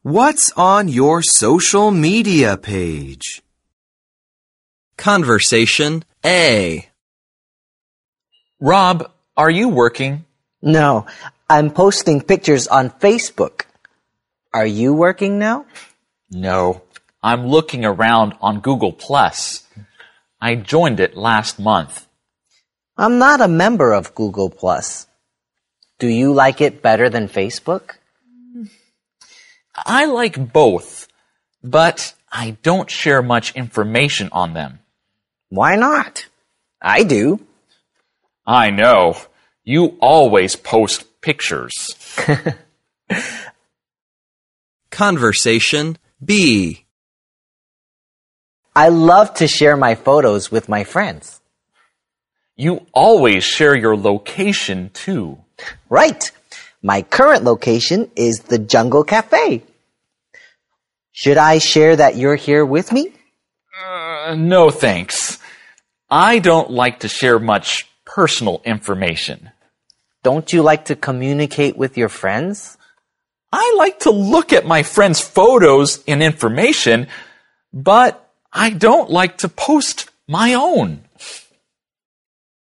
What's on your social media page? Conversation A. Rob, are you working? No, I'm posting pictures on Facebook. Are you working now? No, I'm looking around on Google+. I joined it last month. I'm not a member of Google+. Do you like it better than Facebook? I like both, but I don't share much information on them. Why not? I do. I know. You always post pictures. Conversation B. I love to share my photos with my friends. You always share your location, too. Right. My current location is the Jungle Cafe. Should I share that you're here with me? No, thanks. I don't like to share much personal information. Don't you like to communicate with your friends? I like to look at my friends' photos and information, but I don't like to post my own.